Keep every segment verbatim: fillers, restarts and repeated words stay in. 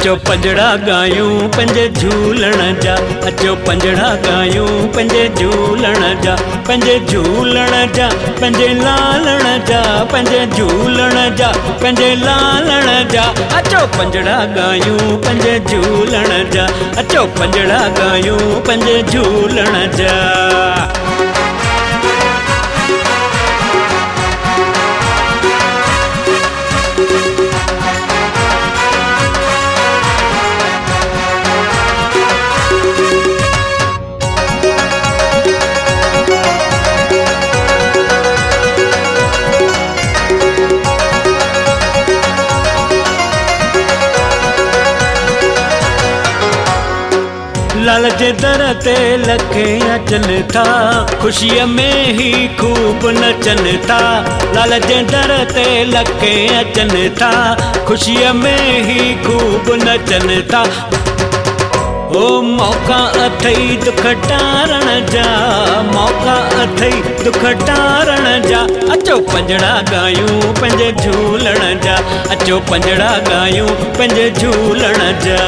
अचो पंजड़ा गायूं पंहिंजे झूलण जा अचो पंजड़ा गायूं पंहिंजे झूलण जा पंहिंजे झूलण जा पंहिंजे लालण जा पंहिंजे झूलण जा पंहिंजे लालण जा अचो पंजड़ा गायूं पंहिंजे झूलण जा अचो पंजड़ा गायूं पंहिंजे झूलण जा लाल जे दर ते लखे अचनि था ख़ुशीअ में ही खूब नचनि था लाल जे दर ते लखे अचनि था ख़ुशीअ में ही खूब नचनि था ओ मौका अथई दुख टारण जा मौका अथई दुख टारण जा अचो पंजड़ा गायूं पंहिंजे झूलण जा अचो पंजड़ा गायूं पंहिंजे झूलण जा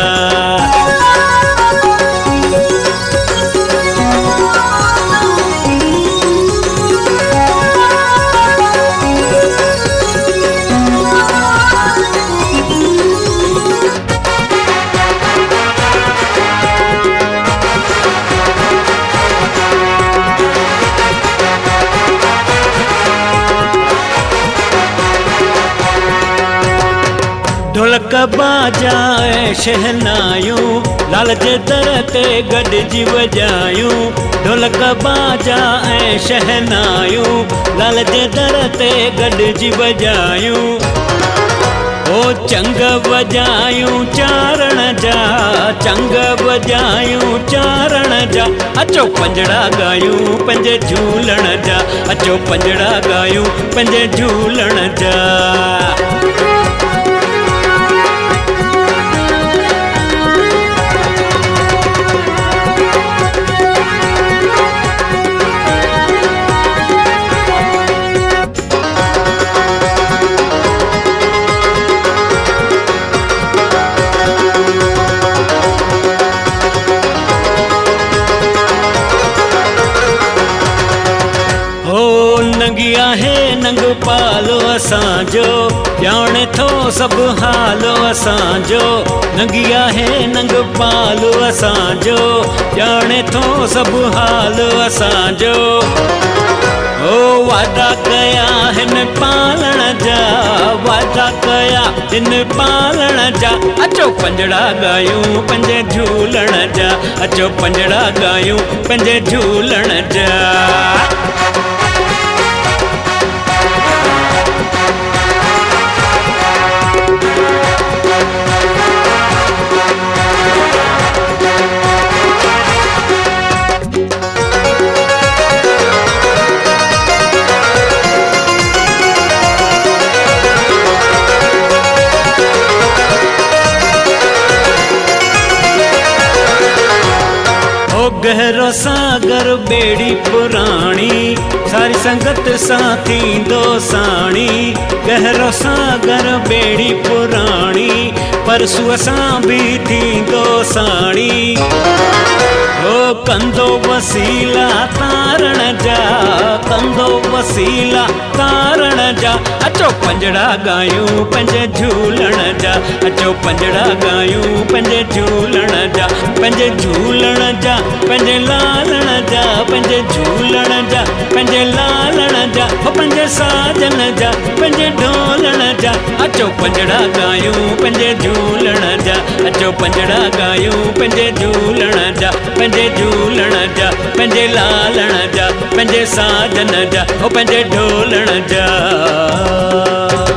ढोलक बाजा ऐं शहनायूं लाल जे दर ते गॾिजी वॼायूं ढोलक बाजा ऐं शहनायूं लाल जे दर ते गॾिजी वॼायूं ओ चंग वॼायूं चारण जा चंग वॼायूं चारण जा अचो पंजड़ा गायूं पंहिंजे झूलण जा अचो पंजड़ा गायूं पंहिंजे झूलण जा नंगी आहे नंग पालो असांजो ॼाणे थो सभु हालो असांजो नंगी आहे नंग पालो असांजो ॼाणे थो सभु हालो असांजो ओ वादा कया हिन पालण जा वादा कया हिन पालण जा अचो पंजड़ा गायूं पंहिंजे झूलण जा अचो पंजड़ा गायूं पंहिंजे झूलण जा गहरो सागर बेड़ी पुराणी सारी संगत सां थींदो साणी गहरो सागर बेड़ी पुराणी परसुअ सां भी थींदो साणी ओ कंदो वसीला तारण जा कंदो वसीला तारण जा अचो पंजड़ा गायूं पंहिंजे झूलण जा अचो पंजड़ा गायूं पंहिंजे झूलण जा पंहिंजे झूलण जा पंहिंजे लालण जा पंहिंजे झूलण जा पंहिंजे लालण जा ओ पंहिंजे साजन जा पंहिंजे ढोलण जा अचो पंजड़ा गायूं पंहिंजे झूलण जा अचो पंजड़ा गायूं पंहिंजे झूलण जा पंहिंजे झूलण जा पंहिंजे लालण जा पंहिंजे साजन जा ओ पंहिंजे ढोलण जा